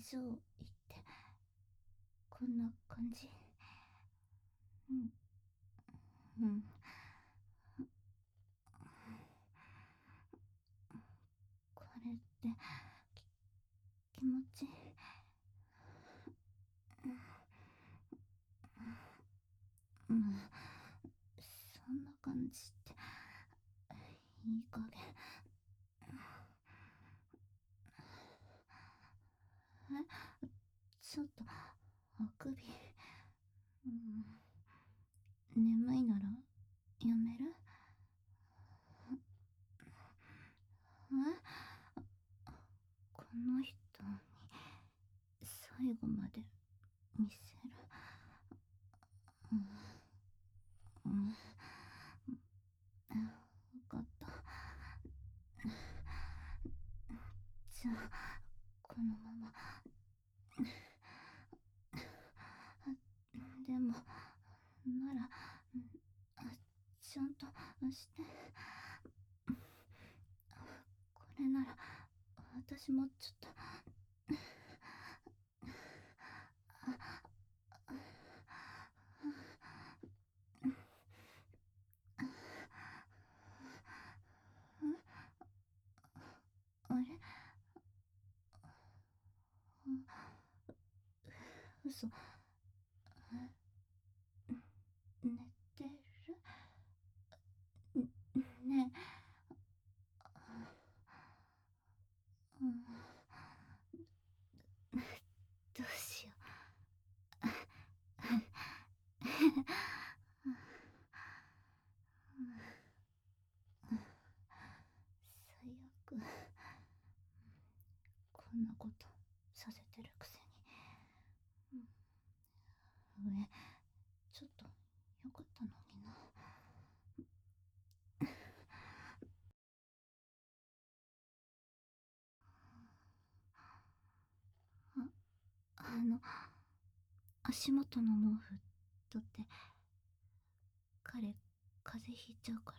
上行って、こんな感じ。うん、うん。これって気持ちいい。うん、そんな感じっていい加減。ちょっとあくび、うん、眠いならやめる？え、この人に最後まで見せる？うん、うん、分かった。じゃあこのまま。でもなら、ちゃんとして。これなら私もちょっと。あれ、嘘。寝てる？ねえ、うん、どうしよう。最悪。こんなことさせてるくせに。上、ちょっとよかったのにな。足元の毛布取って。彼、風邪ひいちゃうから。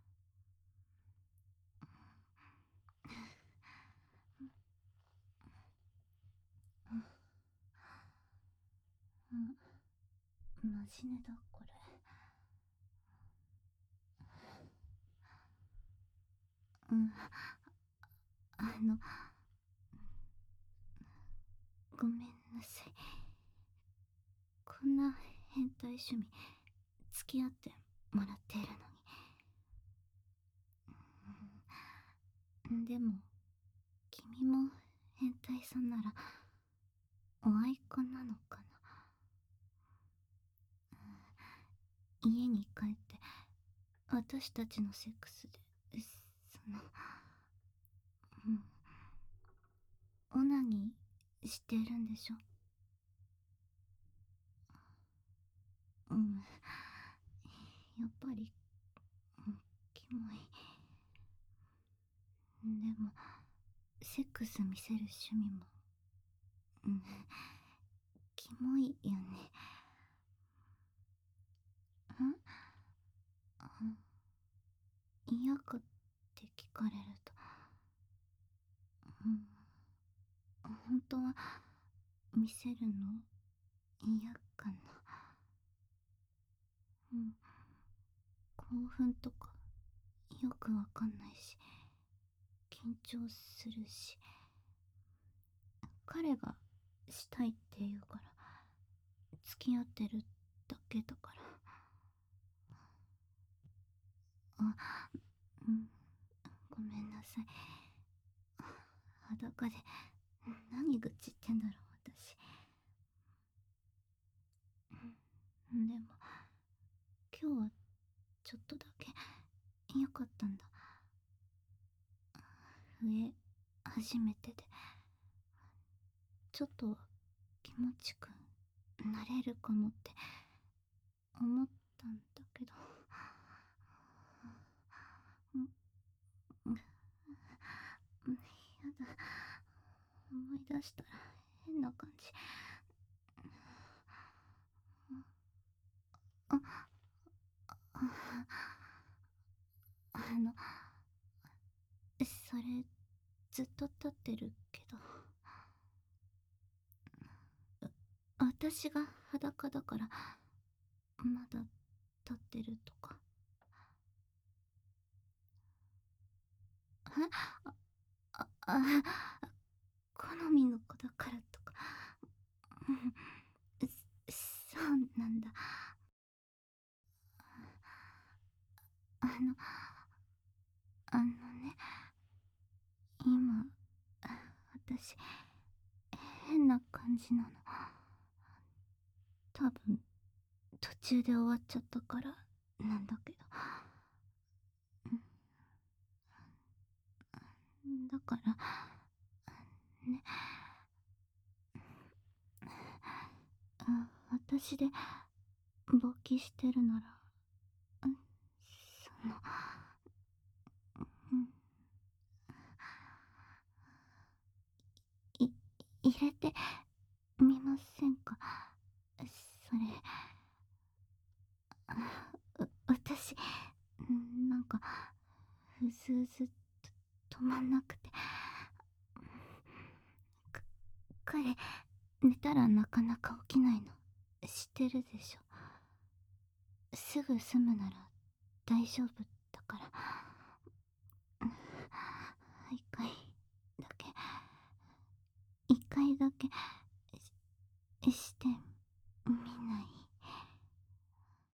うん、マジ寝だ、これ。うん、あの、ごめんなさい。こんな変態趣味、付き合ってもらっているのに。でも、君も変態さんなら、おあいこなのかな。家に帰って、私たちのセックスで、うん、オナニーしてるんでしょ？うん、やっぱり、うん、キモい。でも、セックス見せる趣味も、うん、キモいよね。ん、嫌かって聞かれると、うん、本当は見せるの嫌かな。うん、興奮とかよくわかんないし、緊張するし、彼がしたいって言うから付き合ってるだけだから。あ、うん、ごめんなさい。裸で何愚痴ってんだろう、私。でも今日はちょっとだけ良かったんだ。上初めてで、ちょっと気持ちくなれるかもって思ったんだけど。うん、うん、やだ、思い出したら変な感じ。あ、あの、それずっと立ってるけど。 私が裸だからまだ立ってるとか。好みの子だからとか。うん、そうなんだ。あの、あのね、今、私、変な感じなの。多分、途中で終わっちゃったからなんだけど。だから、ね、私で勃起してるなら、その、うん、い、入れてみませんか？それ、私、なんか、うずうず止まんなくて。彼、寝たらなかなか起きないの。知ってるでしょ。すぐ済むなら大丈夫だから。